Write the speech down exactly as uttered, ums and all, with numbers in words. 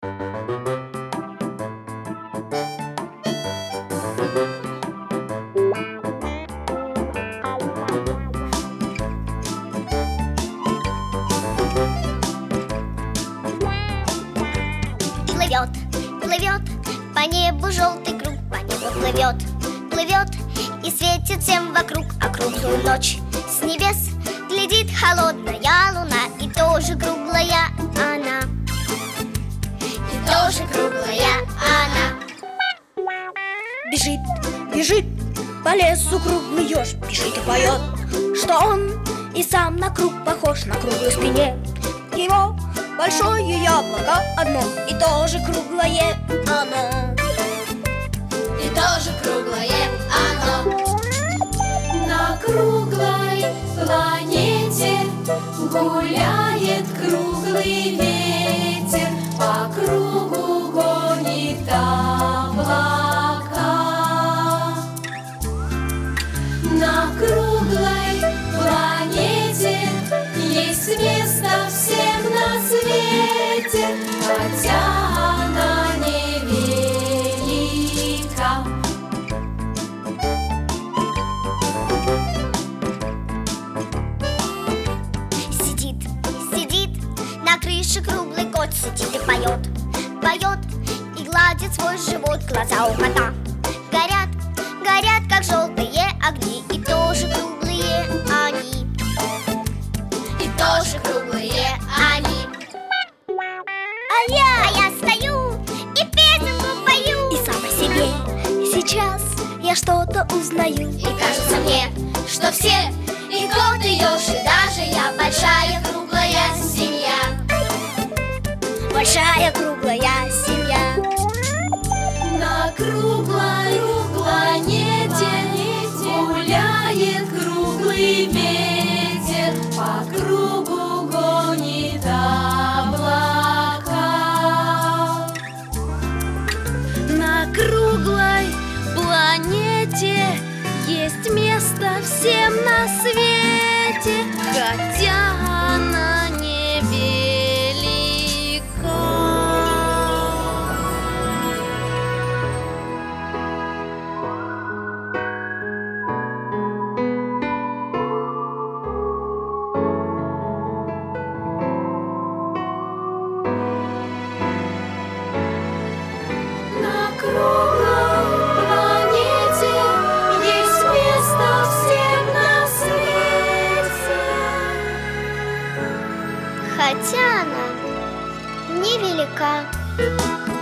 Плывет, плывет по небу желтый круг, по небу плывет, плывет и светит всем вокруг. А круглую ночь с небес глядит холодная луна, и тоже круглая она, и тоже круглая она. Бежит, бежит по лесу круглый еж, бежит и поет, что он и сам на круг похож. На круглой спине его большое яблоко одно, и тоже круглое оно, И тоже круглое оно. На круглой планете гуляет круглый ветер, по кругу гонит облака. На круглой планете есть место всем на свете, хотя она невелика. Сидит, сидит на крыше круглый кот, сидит и поет, поет и гладит свой живот. Глаза у кота горят, горят, как желтые огни, и тоже круглые они, и тоже круглые они. А я, а я стою и песенку пою, и сам о себе сейчас я что-то узнаю. и кажется мне, что все и кот, и еж, и даже я большая круглая семья, Большая круглая семья. На круглой планете гуляет круглый ветер, по кругу гонит облака. На круглой планете есть место всем на свете, хотя она невелика. На круглой планете есть место всем на свете, хотя она невелика.